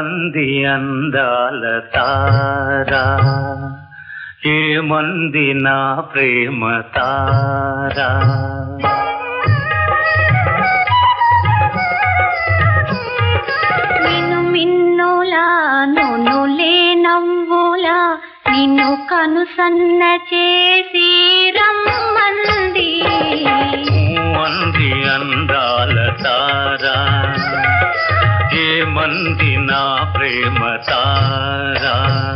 ఏమంది అందాల తారా, ఏమంది నా ప్రేమ తారా. నిన్ను మిన్నులా నొనులే నవ్వులా నిన్ను కనుసన్న చేసి రమ్మంది. అంది అందాల తారా, ఏమంది నా ప్రేమ తారా.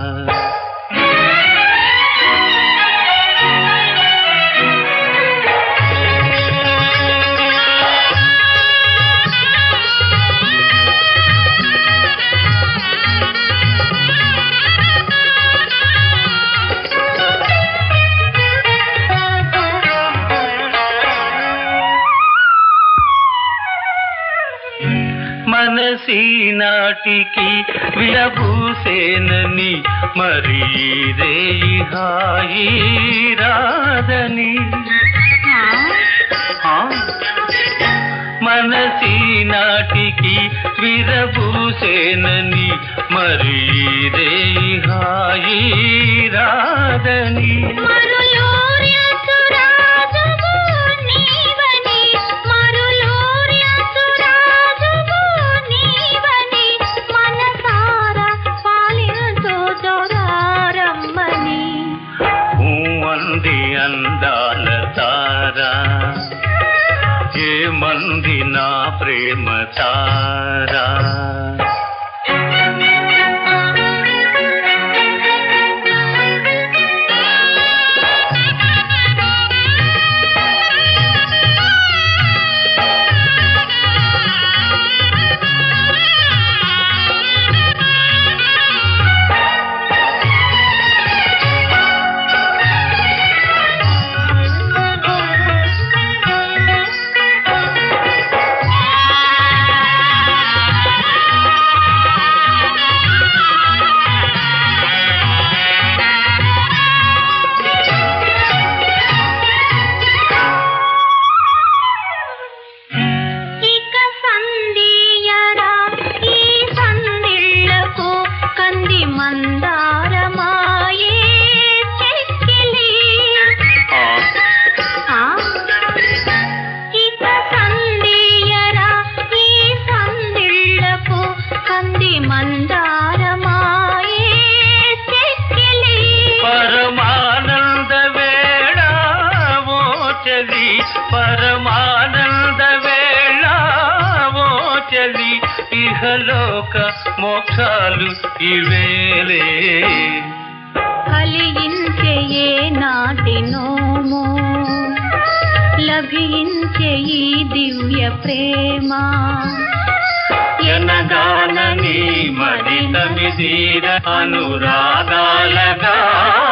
మనసి నాటికి విలబూసేనని మరి రేయి హాయి రాదని. మనసి నాటికి విరబూసేనని మరి రేయి హాయి రాదని. అందాల తారా, ఏమంది నా ప్రేమ తారా. పరమానంద వేళ ఓ చలి, ఇహలోక మోక్షాలు ఇవేలే. కలిగించే ఏ నాటి నోము లభించే ఈ దివ్య ప్రేమ. ఎనగానని మది తమిదీర అనురాగాలగా